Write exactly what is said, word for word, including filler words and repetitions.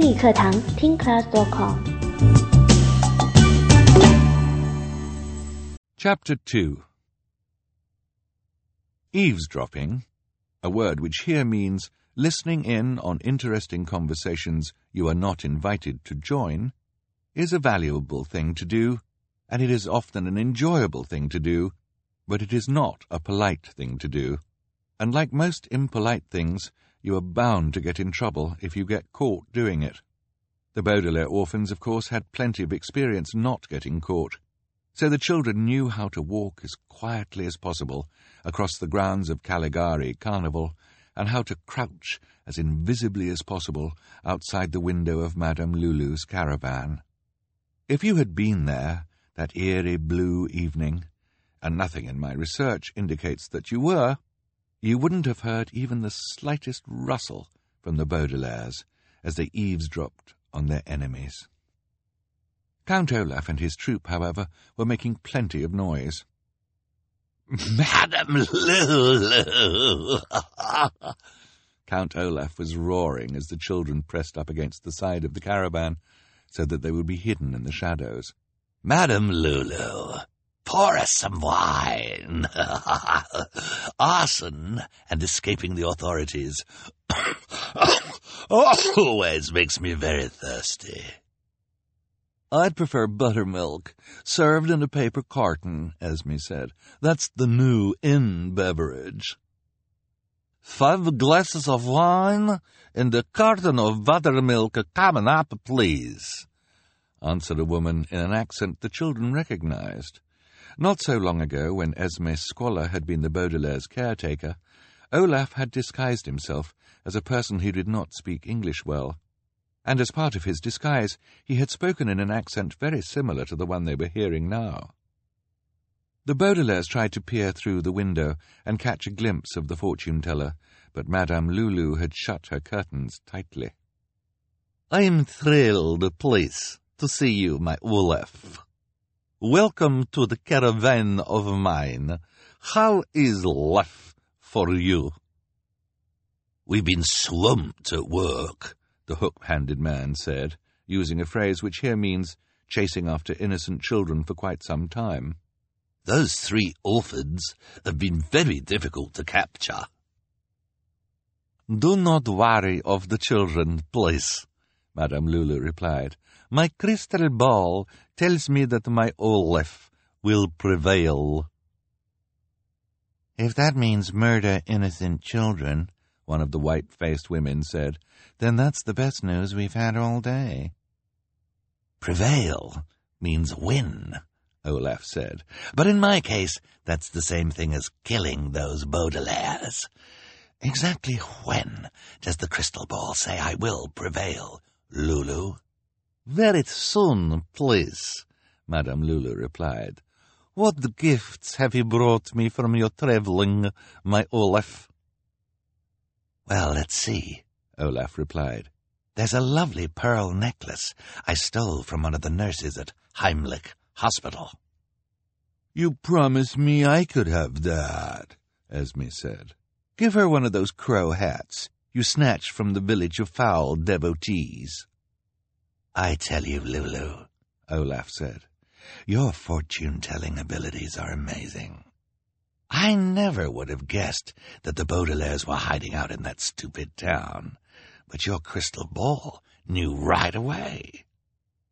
英语课堂听 class dot com。 Chapter two. Eavesdropping, a word which here means listening in on interesting conversations you are not invited to join, is a valuable thing to do, and it is often an enjoyable thing to do, but it is not a polite thing to do. And like most impolite things, you are bound to get in trouble if you get caught doing it. The Baudelaire orphans, of course, had plenty of experience not getting caught, so the children knew how to walk as quietly as possible across the grounds of Caligari Carnival, and how to crouch as invisibly as possible outside the window of Madame Lulu's caravan. If you had been there that eerie blue evening, and nothing in my research indicates that you were, you wouldn't have heard even the slightest rustle from the Baudelaires as they eavesdropped on their enemies. Count Olaf and his troop, however, were making plenty of noise. Madame Lulu! Count Olaf was roaring as the children pressed up against the side of the caravan so that they would be hidden in the shadows. Madame Lulu, pour us some wine. Arson and escaping the authorities always makes me very thirsty. I'd prefer buttermilk, served in a paper carton, Esme said. That's the new in beverage. Five glasses of wine and a carton of buttermilk coming up, please, answered a woman in an accent the children recognized. Not so long ago, when Esme Squalor had been the Baudelaire's caretaker, Olaf had disguised himself as a person who did not speak English well, and as part of his disguise he had spoken in an accent very similar to the one they were hearing now. The Baudelaires tried to peer through the window and catch a glimpse of the fortune-teller, but Madame Lulu had shut her curtains tightly. "I'm thrilled, please, to see you, my Olaf. Welcome to the caravan of mine. How is life for you?" "We've been swamped at work," the hook-handed man said, using a phrase which here means chasing after innocent children for quite some time. "Those three orphans have been very difficult to capture." "Do not worry of the children, please," Madame Lulu replied. "My crystal ball tells me that my Olaf will prevail." "If that means murder innocent children," one of the white-faced women said, "then that's the best news we've had all day." "Prevail means win," Olaf said. "But in my case, that's the same thing as killing those Baudelaires. Exactly when does the crystal ball say I will prevail, Lulu?" "Very soon, please," Madame Lulu replied. "What gifts have you brought me from your travelling, my Olaf?" "Well, let's see," Olaf replied. "There's a lovely pearl necklace I stole from one of the nurses at Heimlich Hospital." "You promised me I could have that," Esme said. "Give her one of those crow hats you snatched from the village of foul devotees." "I tell you, Lulu," Olaf said, "your fortune-telling abilities are amazing. I never would have guessed that the Baudelaires were hiding out in that stupid town, but your crystal ball knew right away.